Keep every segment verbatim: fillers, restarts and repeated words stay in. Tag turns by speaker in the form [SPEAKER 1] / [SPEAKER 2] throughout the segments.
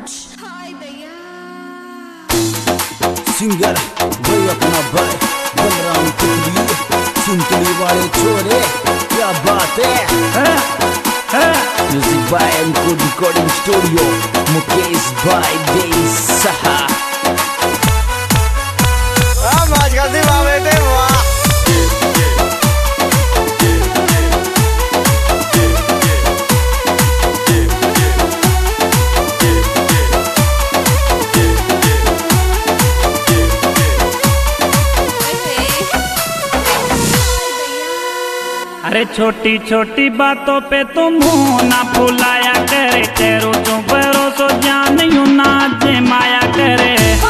[SPEAKER 1] Singer वही अपना भाई बलराम कुतली सुनतली वाले छोरे क्या बात है music by and recording studio Mukesh भाई दे सहा
[SPEAKER 2] आज का दिन बेटे वाह
[SPEAKER 3] अरे छोटी छोटी बातों पे तुम मुंह ना फुलाया करे, तेरो तो भरोसो जान यूं ना जमाया करे।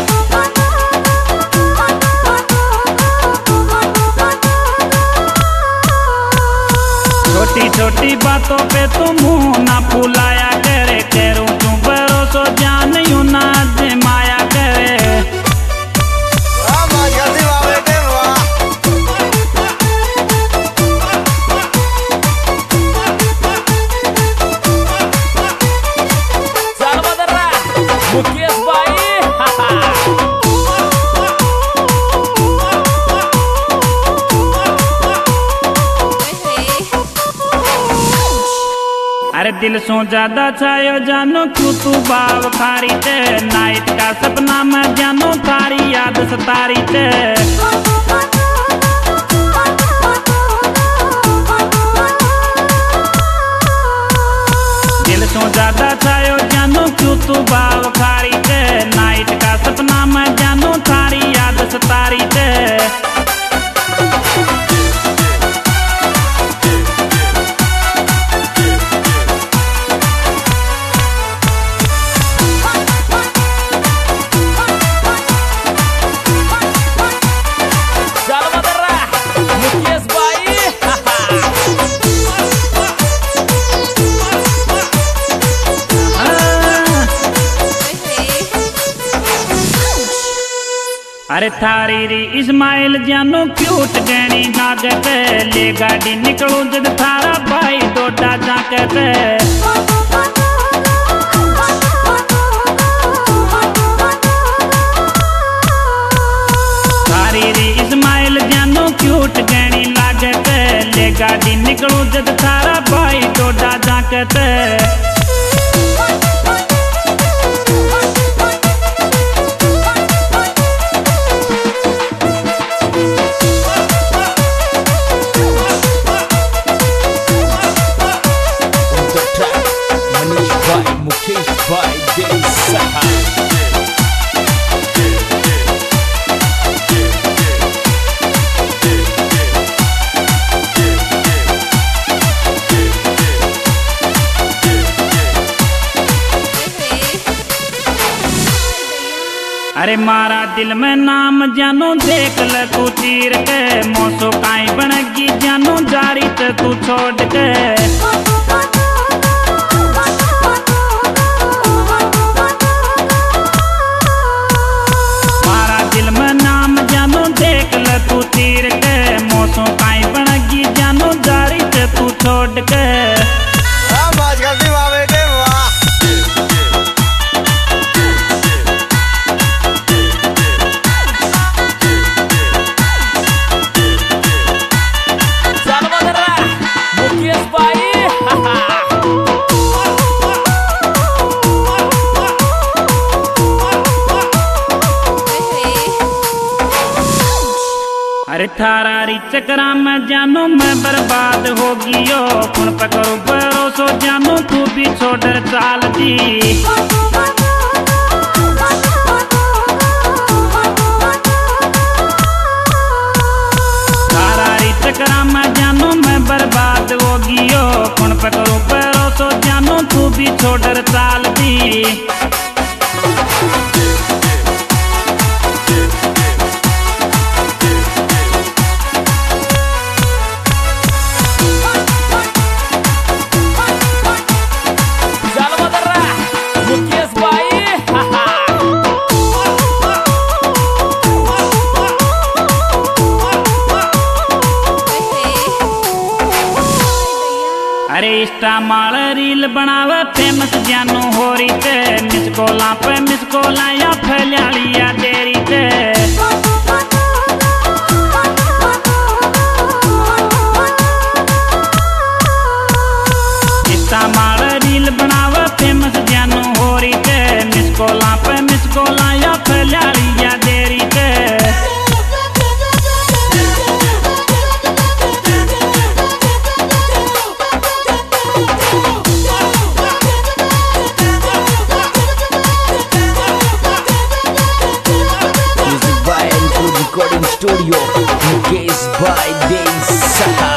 [SPEAKER 3] छोटी छोटी बातों पे तुम मुंह ना फुलाया करे, तेरो तो भरोसो जान यूं ना जमाया करे। अरे दिल सो ज्यादा छायो जानो क्यों तू बाव खारी ते, नाइट का सपना मैं जानो थारी याद सतारी ते। दिल सो ज्यादा छायो जानो क्यों तू बाव खारी ते, नाइट का सपना मैं जानो थारी याद सतारी ते। अरे थारी री इस्माइल जानो क्यूट गहनी नागत, ले गाड़ी निकलू जद थारा भाई डोडा जाकत। थारी री इस्माइल जानो क्यूट गहनी लागत, ले गाड़ी निकलू जद थारा भाई डोडा जाकत।
[SPEAKER 1] मुकेश भाई दे सहा
[SPEAKER 3] अरे मारा दिल में नाम जानो देख ल तू तीर के, मौसो काई बनगी जानो जारी ते तू छोड़ के। मारा दिल में नाम जानो देख ल तू तीर के, मौसो काई बनगी जानो जारी ते तू छोड़ के।
[SPEAKER 2] आज का दिन बेटे वाह
[SPEAKER 3] अरे थारा री चक्रा में जानो मैं बर्बाद होगी यो, कुण पकड़ो भरोसो जानो तू भी छोड़ चाल दी। थारा री चक्रा में जानो मैं बर्बाद होगी यो, कुण पकड़ो भरोसो जानो तू भी छोड़ चाल दी। अरे इंस्टा माल रील बनावे फेमस जानो हो रही थे, कॉला पे मिस कॉला या फैलिया डेरी ते मार रील बनावे फेमस जानू हो रही थे मिस कॉला पे मिस कॉला या फैलिया डेरी ते
[SPEAKER 1] Music by Encode Recording Studio, Mukesh by Desaha.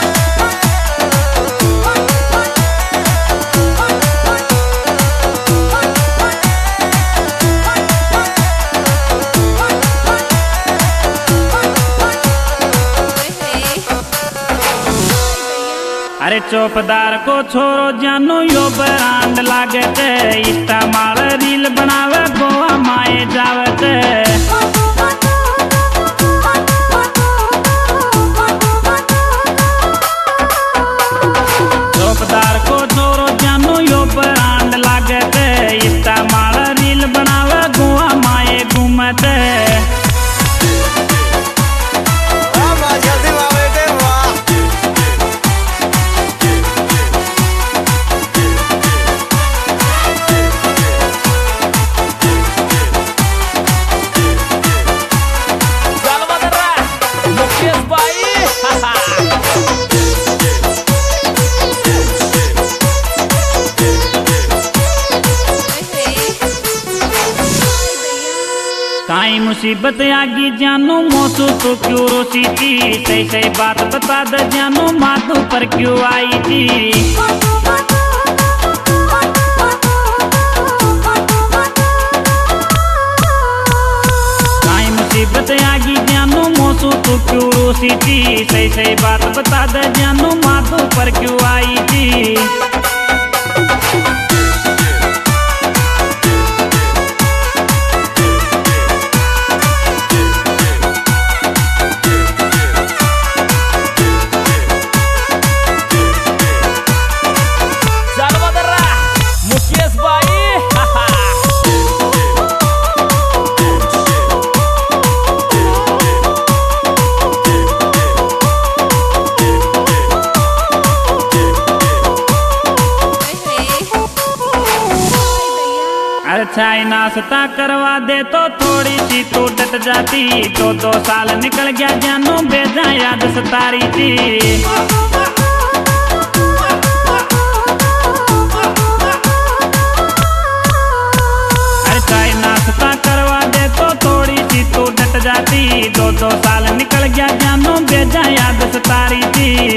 [SPEAKER 3] अरे चौपदार को छोरो जानो यो ब्रांड लागे थे इस्ता माल रील बनावे गोवा माए जावे थे चौपदार को छोरो जानो यो ब्रांड लागे थे इस्ता माल रील बनावे गोवा माए घूमते काई मुसीबत आगी जानू मौसू तो क्यों रोसी थी सही सही बात बता दे जानू माधु पर क्यों आई थी काई मुसीबत आगी जानू मौसू तो क्यों रोसी थी सही सही बात बता दे जानू माधु पर क्यों आई थी चाय नाश्ता करवा दे तो थोड़ी सी तू डट जाती दो दो साल निकल गया जानू बेजा याद सतारी थी अरे चाय नाश्ता करवा दे तो थोड़ी सी तू डट जाती दो दो साल निकल गया जानू बेजा याद सतारी थी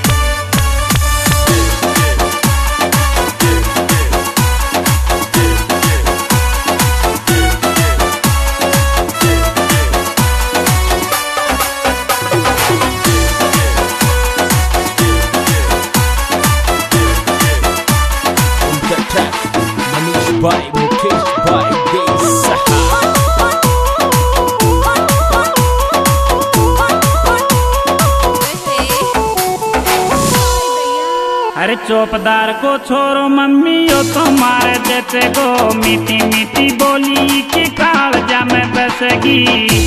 [SPEAKER 1] By Mukesh by Desaha.
[SPEAKER 3] अरे चौपदार को छोरो मम्मी यो तो मारे देते गो मीठी मीठी बोली की कालजा में बसेगी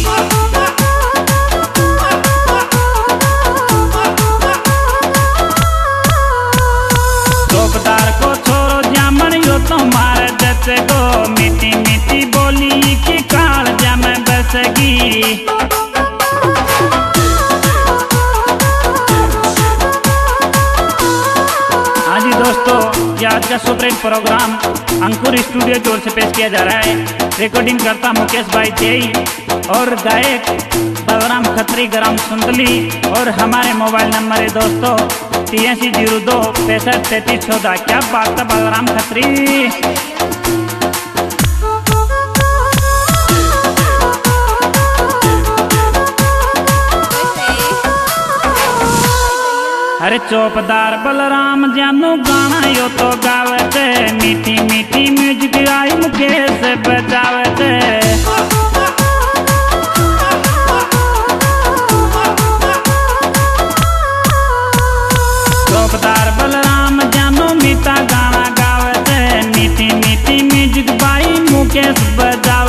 [SPEAKER 3] चौपदार को छोरो जामन यो तो मारे देते गो मीठी मीठी बोली की कालजा में बसेगी दोस्तों ये आज का super hit programme Ankur studio की ओर से पेश किया जा रहा है। रिकॉर्डिंग करता मुकेश भाई जय और गायक बलराम खत्री ग्राम सुंदली और हमारे मोबाइल नंबर है दोस्तों तिरासी जीरो दो पैंसठ तैतीस चौदह। क्या बात है बलराम खत्री। अरे चौपदार बलराम जानू गाना यो तो गावते मीठी मीठी म्यूजिक आई मुकेश बजावते। चौपदार बलराम जानू मीठा गाना गावते मीठी मीठी म्यूजिक बाई मुकेश बजाओ।